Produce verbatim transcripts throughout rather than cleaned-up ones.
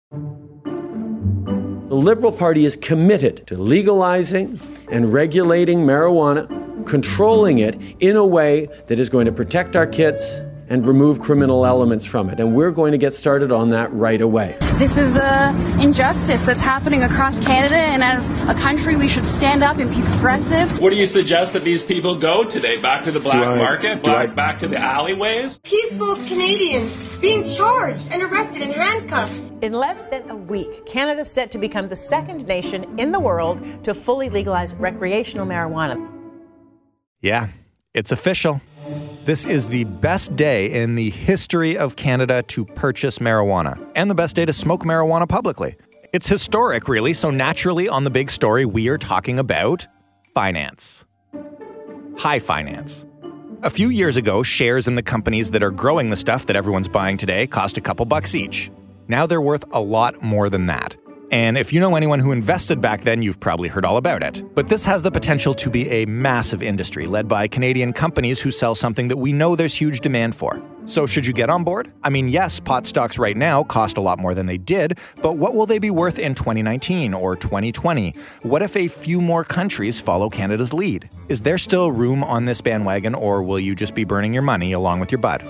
The Liberal Party is committed to legalizing and regulating marijuana, controlling it in a way that is going to protect our kids and remove criminal elements from it. And we're going to get started on that right away. This is an injustice that's happening across Canada, and as a country, we should stand up and be progressive. What do you suggest that these people go today? Back to the black I, market? Back, I, back to the alleyways? Peaceful Canadians being charged and arrested and handcuffed. In less than a week, Canada is set to become the second nation in the world to fully legalize recreational marijuana. Yeah, it's official. This is the best day in the history of Canada to purchase marijuana, and the best day to smoke marijuana publicly. It's historic, really, so naturally on the big story, we are talking about finance. High finance. A few years ago, shares in the companies that are growing the stuff that everyone's buying today cost a couple bucks each. Now they're worth a lot more than that. And if you know anyone who invested back then, you've probably heard all about it. But this has the potential to be a massive industry led by Canadian companies who sell something that we know there's huge demand for. So should you get on board? I mean, yes, pot stocks right now cost a lot more than they did, but what will they be worth in twenty nineteen or twenty twenty? What if a few more countries follow Canada's lead? Is there still room on this bandwagon, or will you just be burning your money along with your bud?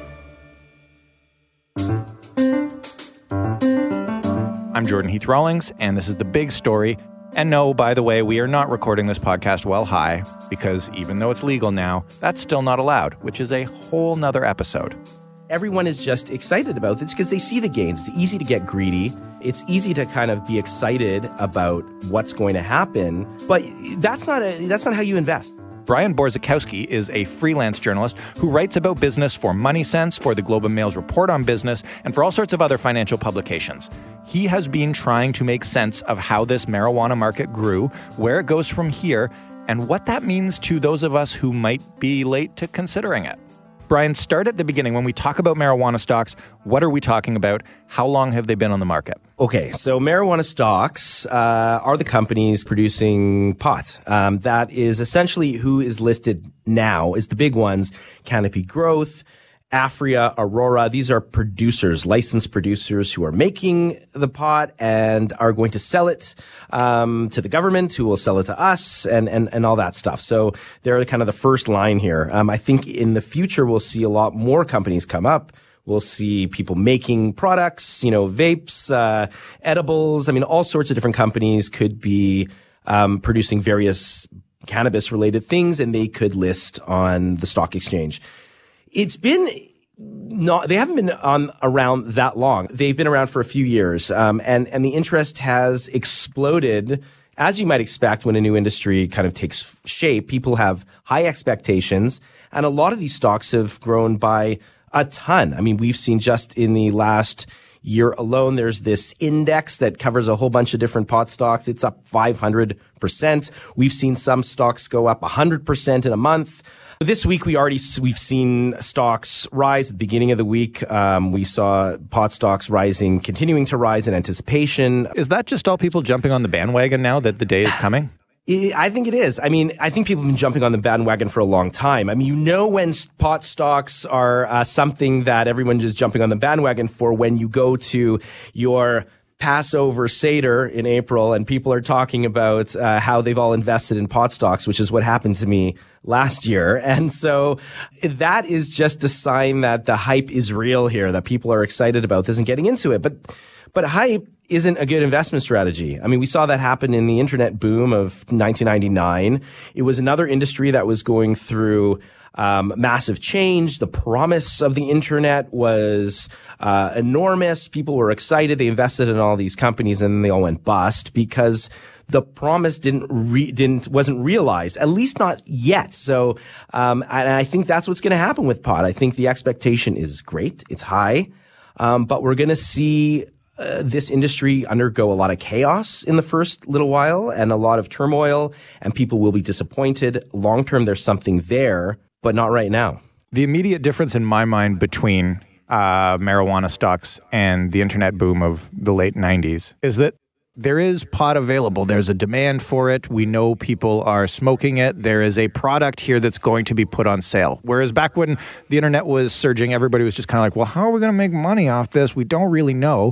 I'm Jordan Heath Rawlings, and this is The Big Story. And no, by the way, we are not recording this podcast while high, because even though it's legal now, that's still not allowed, which is a whole nother episode. Everyone is just excited about this because they see the gains. It's easy to get greedy. It's easy to kind of be excited about what's going to happen, but that's not a, that's not how you invest. Brian Borzakowski is a freelance journalist who writes about business for Money Sense, for the Globe and Mail's Report on Business, and for all sorts of other financial publications. He has been trying to make sense of how this marijuana market grew, where it goes from here, and what that means to those of us who might be late to considering it. Brian, start at the beginning. When we talk about marijuana stocks, what are we talking about? How long have they been on the market? Okay, so marijuana stocks uh, are the companies producing pot. Um, that is essentially who is listed now is the big ones: Canopy Growth, Aphria, Aurora. These are producers, licensed producers who are making the pot and are going to sell it um, to the government, who will sell it to us, and, and, and all that stuff. So they're kind of the first line here. Um, I think in the future we'll see a lot more companies come up. We'll see people making products, you know, vapes, uh, edibles. I mean, all sorts of different companies could be um, producing various cannabis-related things, and they could list on the stock exchange. It's been not, they haven't been on around that long. They've been around for a few years. Um, and, and the interest has exploded, as you might expect when a new industry kind of takes shape. People have high expectations, and a lot of these stocks have grown by a ton. I mean, we've seen just in the last year alone, there's this index that covers a whole bunch of different pot stocks. It's up five hundred percent. We've seen some stocks go up one hundred percent in a month. This week, we already, we've seen stocks rise at the beginning of the week. Um, we saw pot stocks rising, continuing to rise in anticipation. Is that just all people jumping on the bandwagon now that the day is coming? I think it is. I mean, I think people have been jumping on the bandwagon for a long time. I mean, you know when pot stocks are uh, something that everyone is jumping on the bandwagon for when you go to your Passover Seder in April and people are talking about uh, how they've all invested in pot stocks, which is what happened to me last year. And so that is just a sign that the hype is real here, that people are excited about this and getting into it. But, but hype isn't a good investment strategy. I mean, we saw that happen in the internet boom of nineteen ninety-nine. It was another industry that was going through Um, massive change. The promise of the internet was uh, enormous. People were excited. They invested in all these companies, and they all went bust because the promise didn't re- didn't wasn't realized, at least not yet. So, um, and I think that's what's going to happen with pot. I think the expectation is great. It's high, um, but we're going to see Uh, this industry undergo a lot of chaos in the first little while and a lot of turmoil, and people will be disappointed. Long term, there's something there, but not right now. The immediate difference in my mind between uh, marijuana stocks and the internet boom of the late nineties is that there is pot available. There's a demand for it. We know people are smoking it. There is a product here that's going to be put on sale. Whereas back when the internet was surging, everybody was just kind of like, well, how are we going to make money off this? We don't really know.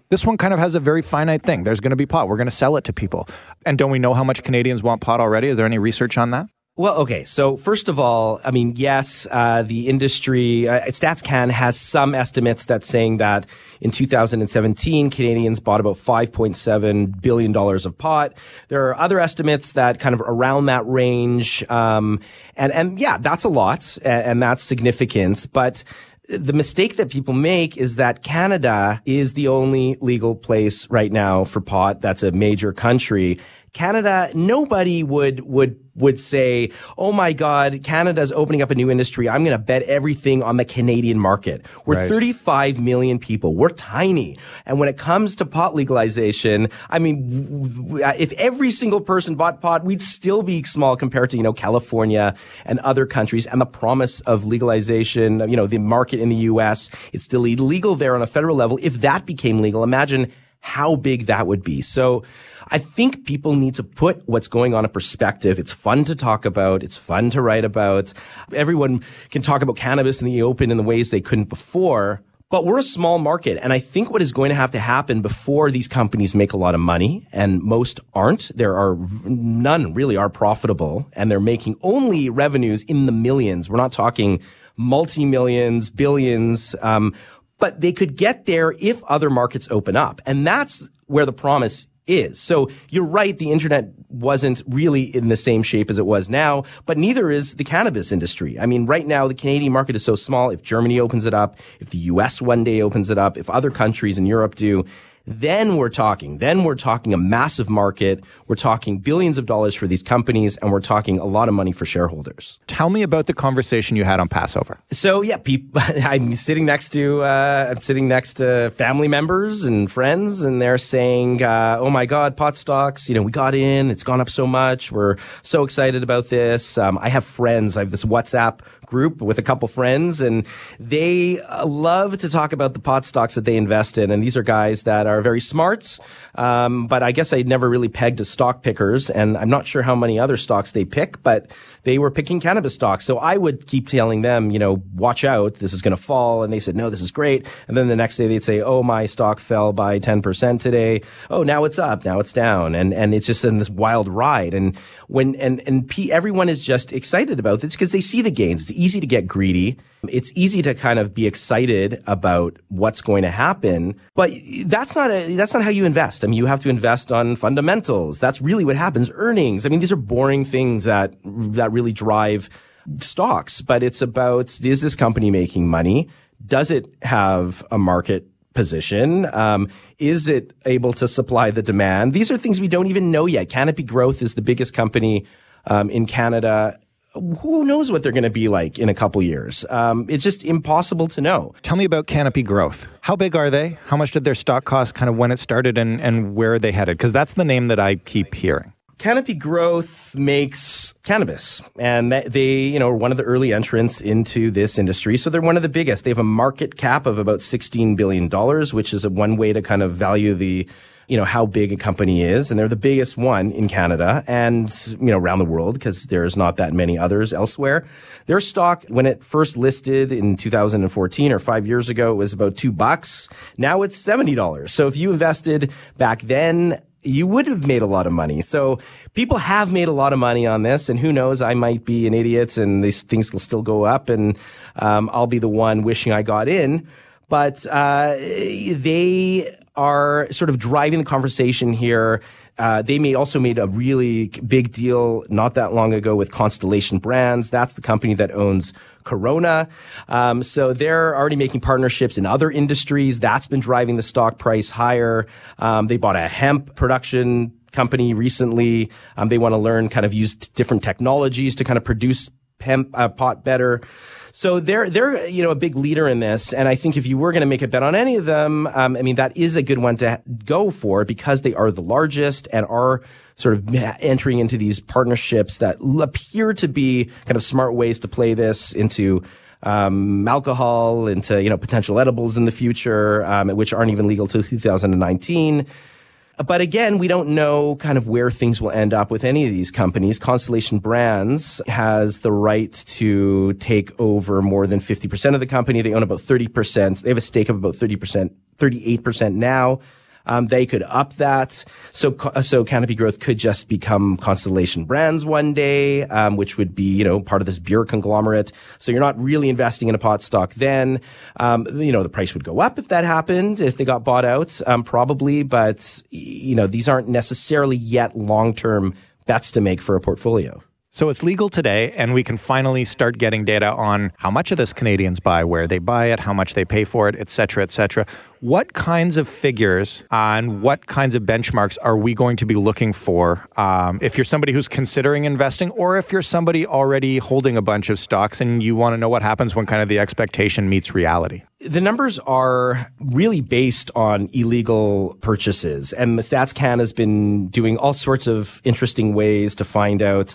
This one kind of has a very finite thing. There's going to be pot. We're going to sell it to people. And don't we know how much Canadians want pot already? Is there any research on that? Well, okay. So first of all, I mean, yes, uh, the industry, uh, StatsCan has some estimates that's saying that in two thousand seventeen, Canadians bought about five point seven billion dollars of pot. There are other estimates that kind of around that range. Um, and, and yeah, that's a lot and, and that's significant. But the mistake that people make is that Canada is the only legal place right now for pot. That's a major country. Canada, nobody would, would, would say, oh my God, Canada's opening up a new industry. I'm going to bet everything on the Canadian market. We're right. thirty-five million people. We're tiny. And when it comes to pot legalization, I mean, if every single person bought pot, we'd still be small compared to, you know, California and other countries. And the promise of legalization, you know, the market in the U S, it's still illegal there on a federal level. If that became legal, imagine how big that would be. So I think people need to put what's going on in perspective. It's fun to talk about. It's fun to write about. Everyone can talk about cannabis in the open in the ways they couldn't before. But we're a small market. And I think what is going to have to happen before these companies make a lot of money, and most aren't, there are none really are profitable, and they're making only revenues in the millions. We're not talking multi-millions, billions, um, but they could get there if other markets open up. And that's where the promise is. So you're right, the internet wasn't really in the same shape as it was now, but neither is the cannabis industry. I mean, right now, the Canadian market is so small. If Germany opens it up, if the U S one day opens it up, if other countries in Europe do, then we're talking. Then we're talking a massive market. We're talking billions of dollars for these companies, and we're talking a lot of money for shareholders. Tell me about the conversation you had on Passover. So yeah, people, I'm sitting next to uh, I'm sitting next to family members and friends, and they're saying, uh, "Oh my God, pot stocks! You know, we got in. It's gone up so much. We're so excited about this." Um, I have friends. I have this WhatsApp group with a couple friends, and they love to talk about the pot stocks that they invest in. And these are guys that are very smart, um, but I guess I never really pegged as stock pickers, and I'm not sure how many other stocks they pick, but they were picking cannabis stocks. So I would keep telling them, you know, watch out, this is going to fall. And they said, no, this is great. And then the next day they'd say, oh, my stock fell by ten percent today. Oh, now it's up, now it's down. And, and it's just in this wild ride. And when, and, and P, everyone is just excited about this because they see the gains. It's easy to get greedy. It's easy to kind of be excited about what's going to happen, but that's not a, that's not how you invest. I mean, you have to invest on fundamentals. That's really what happens. Earnings. I mean, these are boring things that, that really drive stocks, but it's about, is this company making money? Does it have a market position? Um, is it able to supply the demand? These are things we don't even know yet. Canopy Growth is the biggest company, um, in Canada. Who knows what they're going to be like in a couple years? Um, it's just impossible to know. Tell me about Canopy Growth. How big are they? How much did their stock cost kind of when it started, and, and where are they headed? Because that's the name that I keep hearing. Canopy Growth makes cannabis, and they, you know, are one of the early entrants into this industry. So they're one of the biggest. They have a market cap of about sixteen billion dollars, which is a one way to kind of value the, you know, how big a company is. And they're the biggest one in Canada and, you know, around the world because there's not that many others elsewhere. Their stock, when it first listed in two thousand fourteen or five years ago, it was about two bucks. Now it's seventy dollars. So if you invested back then, you would have made a lot of money. So people have made a lot of money on this, and who knows, I might be an idiot and these things will still go up, and um, I'll be the one wishing I got in. But uh, they are sort of driving the conversation here. Uh, they made also made a really big deal not that long ago with Constellation Brands. That's the company that owns Corona. Um, so they're already making partnerships in other industries. That's been driving the stock price higher. Um, they bought a hemp production company recently. Um, they want to learn, kind of use different technologies to kind of produce hemp uh, pot better. So they're, they're, you know, a big leader in this. And I think if you were going to make a bet on any of them, um, I mean, that is a good one to go for because they are the largest and are sort of entering into these partnerships that appear to be kind of smart ways to play this into, um, alcohol, into, you know, potential edibles in the future, um, which aren't even legal till two thousand nineteen. But again, we don't know kind of where things will end up with any of these companies. Constellation Brands has the right to take over more than fifty percent of the company. They own about thirty percent. They have a stake of about thirty percent, thirty-eight percent now. Um, they could up that. So, so Canopy Growth could just become Constellation Brands one day, um, which would be, you know, part of this beer conglomerate. So you're not really investing in a pot stock then. Um, you know, the price would go up if that happened, if they got bought out, um, probably. But, you know, these aren't necessarily yet long-term bets to make for a portfolio. So it's legal today, and we can finally start getting data on how much of this Canadians buy, where they buy it, how much they pay for it, et cetera, et cetera. What kinds of figures and what kinds of benchmarks are we going to be looking for um, if you're somebody who's considering investing, or if you're somebody already holding a bunch of stocks and you want to know what happens when kind of the expectation meets reality? The numbers are really based on illegal purchases, and the Stats Can has been doing all sorts of interesting ways to find out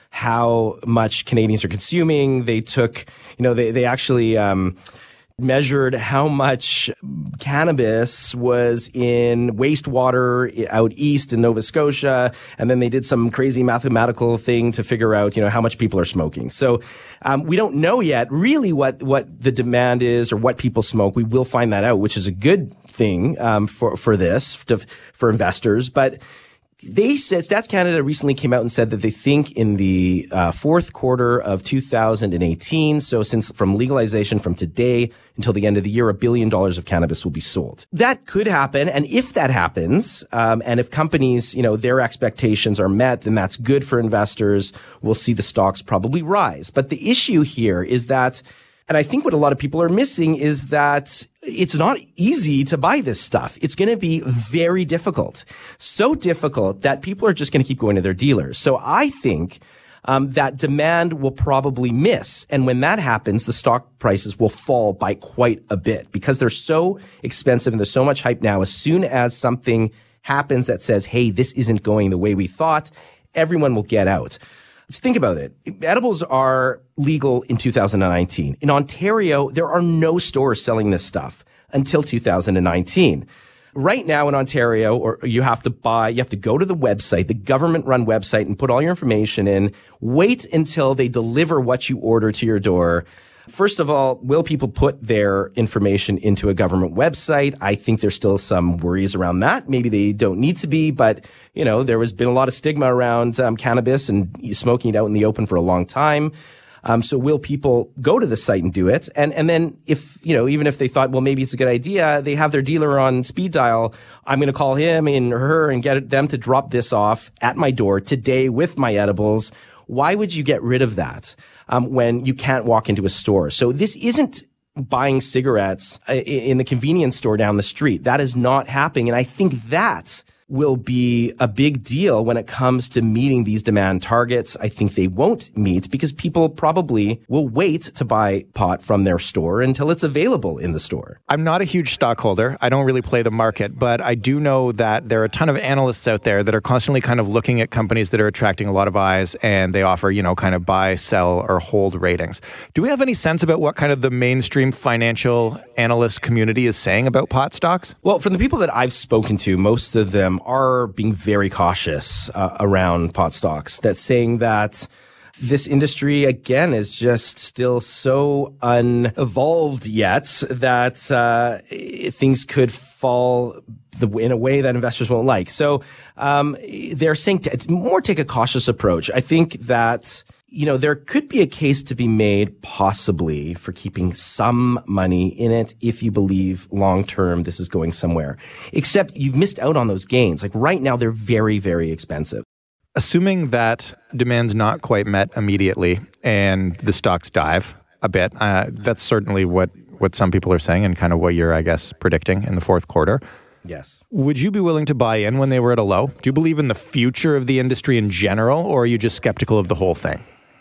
how much Canadians are consuming. They took, you know, they, they actually um, measured how much cannabis was in wastewater out east in Nova Scotia. And then they did some crazy mathematical thing to figure out, you know, how much people are smoking. So um, we don't know yet really what, what the demand is or what people smoke. We will find that out, which is a good thing um, for, for this, to, for investors. But they said, Stats Canada recently came out and said that they think in the uh, fourth quarter of two thousand eighteen, so since from legalization from today until the end of the year, a billion dollars of cannabis will be sold. That could happen. And if that happens, um, and if companies, you know, their expectations are met, then that's good for investors. We'll see the stocks probably rise. But the issue here is that, and I think what a lot of people are missing is that it's not easy to buy this stuff. It's going to be very difficult. So difficult that people are just going to keep going to their dealers. So I think um, that demand will probably miss. And when that happens, the stock prices will fall by quite a bit because they're so expensive and there's so much hype now. As soon as something happens that says, hey, this isn't going the way we thought, everyone will get out. Just think about it. Edibles are legal in two thousand nineteen. In Ontario, there are no stores selling this stuff until two thousand nineteen. Right now in Ontario, or you have to buy, you have to go to the website, the government-run website, and put all your information in. Wait until they deliver what you order to your door. First of all, will people put their information into a government website? I think there's still some worries around that. Maybe they don't need to be, but, you know, there has been a lot of stigma around um, cannabis and smoking it out in the open for a long time. Um, so will people go to the site and do it? And, and then if, you know, even if they thought, well, maybe it's a good idea, they have their dealer on speed dial. I'm going to call him and her and get them to drop this off at my door today with my edibles. Why would you get rid of that? Um, when you can't walk into a store. So this isn't buying cigarettes in the convenience store down the street. That is not happening. And I think that will be a big deal when it comes to meeting these demand targets. I think they won't meet because people probably will wait to buy pot from their store until it's available in the store. I'm not a huge stockholder. I don't really play the market, but I do know that there are a ton of analysts out there that are constantly kind of looking at companies that are attracting a lot of eyes, and they offer, you know, kind of buy, sell, or hold ratings. Do we have any sense about what kind of the mainstream financial analyst community is saying about pot stocks? Well, from the people that I've spoken to, most of them are being very cautious uh, around pot stocks. That's saying that this industry, again, is just still so unevolved yet that uh, things could fall the, in a way that investors won't like. So um, they're saying to more take a cautious approach. I think that, you know, there could be a case to be made possibly for keeping some money in it if you believe long-term this is going somewhere. Except you've missed out on those gains. Like right now, they're very, very expensive. Assuming that demand's not quite met immediately and the stocks dive a bit, uh, that's certainly what, what some people are saying and kind of what you're, I guess, predicting in the fourth quarter. Yes. Would you be willing to buy in when they were at a low? Do you believe in the future of the industry in general, or are you just skeptical of the whole thing?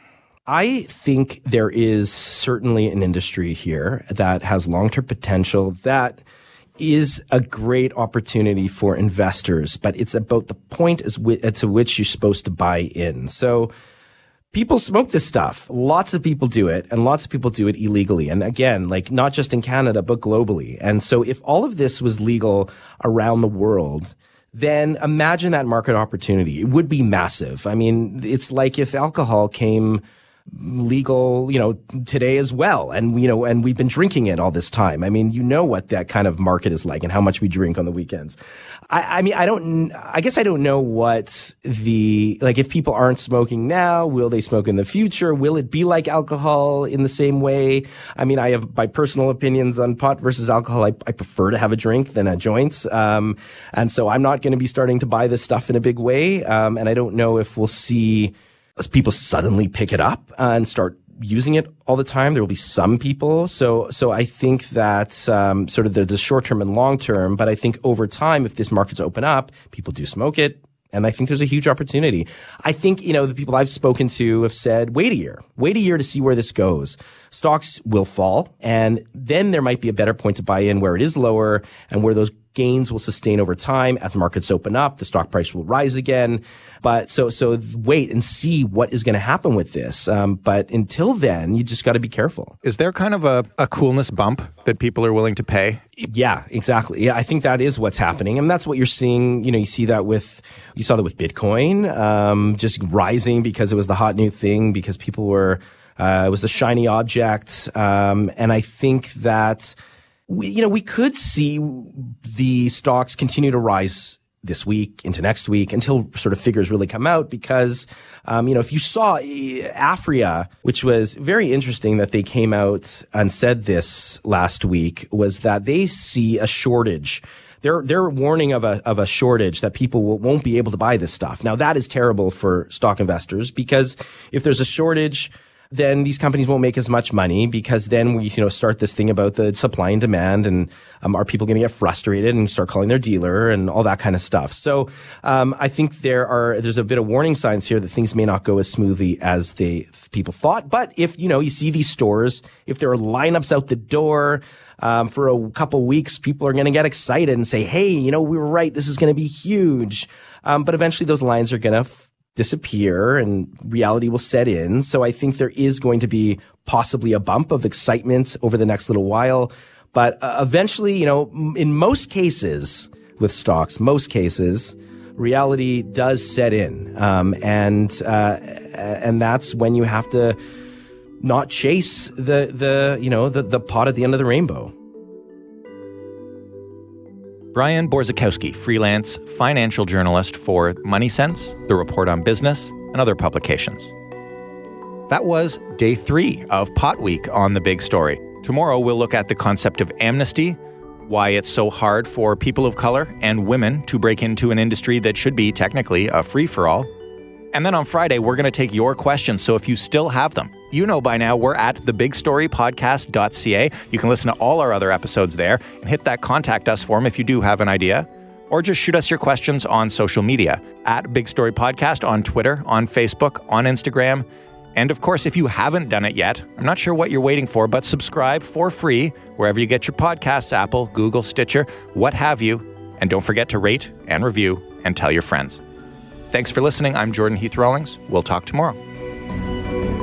I think there is certainly an industry here that has long-term potential that is a great opportunity for investors, but it's about the point as w- to which you're supposed to buy in. So people smoke this stuff. Lots of people do it, and lots of people do it illegally. And again, like not just in Canada, but globally. And so if all of this was legal around the world, then imagine that market opportunity. It would be massive. I mean, it's like if alcohol came legal, you know, today as well. And, you know, and we've been drinking it all this time. I mean, you know what that kind of market is like and how much we drink on the weekends. I, I mean, I don't, I guess I don't know what the, like, if people aren't smoking now, will they smoke in the future? Will it be like alcohol in the same way? I mean, I have my personal opinions on pot versus alcohol. I, I prefer to have a drink than a joint. Um, and so I'm not going to be starting to buy this stuff in a big way. Um, and I don't know if we'll see people suddenly pick it up and start using it all the time. There will be some people. So, so I think that, um, sort of the, the short term and long term, but I think over time, if this market's open up, people do smoke it. And I think there's a huge opportunity. I think, you know, the people I've spoken to have said, wait a year, wait a year to see where this goes. Stocks will fall. And then there might be a better point to buy in where it is lower and where those gains will sustain over time. As markets open up, the stock price will rise again. But so, so wait and see what is going to happen with this. Um, but until then, you just got to be careful. Is there kind of a, a coolness bump that people are willing to pay? Yeah, exactly. Yeah, I think that is what's happening. And that's what you're seeing. You know, you see that with, you saw that with Bitcoin, um, just rising because it was the hot new thing, because people were, uh, it was the shiny object. Um, and I think that, we, you know, we could see the stocks continue to rise this week into next week until sort of figures really come out, because, um, you know, if you saw Aphria, which was very interesting that they came out and said this last week, was that they see a shortage. They're, they're warning of a, of a shortage, that people will, won't be able to buy this stuff. Now, that is terrible for stock investors, because if there's a shortage, then these companies won't make as much money, because then we, you know, start this thing about the supply and demand, and um, are people going to get frustrated and start calling their dealer and all that kind of stuff. So um, I think there are there's a bit of warning signs here that things may not go as smoothly as they people thought. But if, you know, you see these stores, if there are lineups out the door um, for a couple weeks, people are going to get excited and say, "Hey, you know, we were right. This is going to be huge." Um, but eventually, those lines are going to f- disappear and reality will set in. So I think there is going to be possibly a bump of excitement over the next little while. But uh, eventually, you know, m- in most cases with stocks, most cases, reality does set in. Um, and, uh, and that's when you have to not chase the, the, you know, the, the pot at the end of the rainbow. Brian Borzakowski, freelance financial journalist for Money Sense, The Report on Business, and other publications. That was day three of Pot Week on The Big Story. Tomorrow, we'll look at the concept of amnesty, why it's so hard for people of color and women to break into an industry that should be technically a free-for-all. And then on Friday, we're going to take your questions, so if you still have them, you know by now we're at the big story podcast dot c a. You can listen to all our other episodes there and hit that contact us form if you do have an idea. Or just shoot us your questions on social media, at Big Story Podcast on Twitter, on Facebook, on Instagram. And of course, if you haven't done it yet, I'm not sure what you're waiting for, but subscribe for free wherever you get your podcasts, Apple, Google, Stitcher, what have you. And don't forget to rate and review and tell your friends. Thanks for listening. I'm Jordan Heath Rawlings. We'll talk tomorrow.